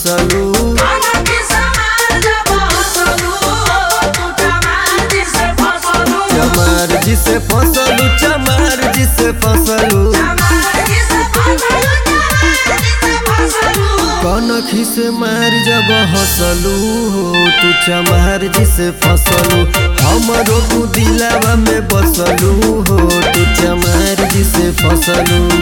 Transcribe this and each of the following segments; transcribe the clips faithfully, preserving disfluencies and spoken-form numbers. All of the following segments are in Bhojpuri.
हंसलू। चमार जी से फंसलू, चमार जी से फंसलू। कनखी से मार जब हंसलू हो तू चमार जी से फंसलू। हमरो तू दिलावा में बसलू हो तू चमार जी से फंसलू।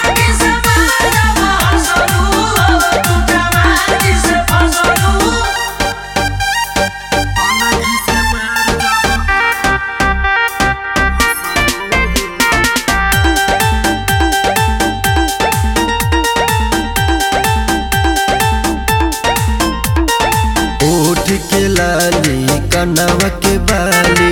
ओठ के लाली कनवा के बाली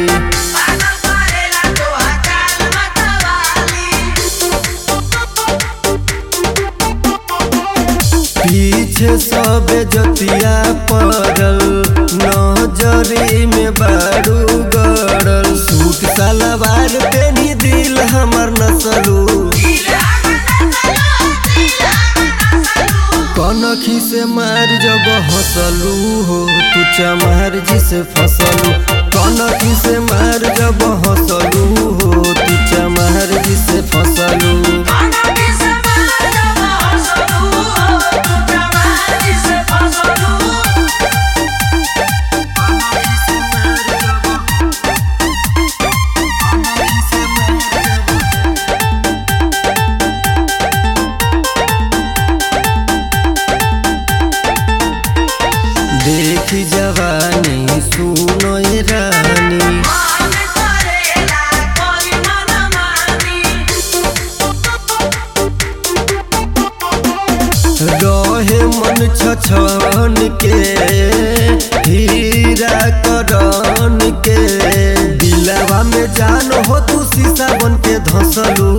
पीछे सब जतिया पड़ल नजरी में बारू गड़ल। सूट सलवार पेनी दिल हमर नसलू। कनखी से मार जब हंसलू हो तू चमार जी से फंसलू। कनखी से मार जब हंसलू हो तू चमार जी से फंसलू। देखी जवानी सुनो ये रानी रहे मन छछन के हीरा करन के। दिलवा में जान हो तू शीशा बन के धंसलू।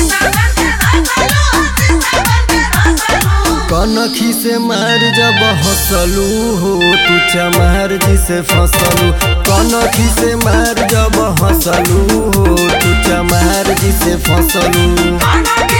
कनखी से मार जब हंसलू हो तू चमार जी से फंसलू। कनखी से मार जब हंसलू हो तू चमार जी से फंसलू।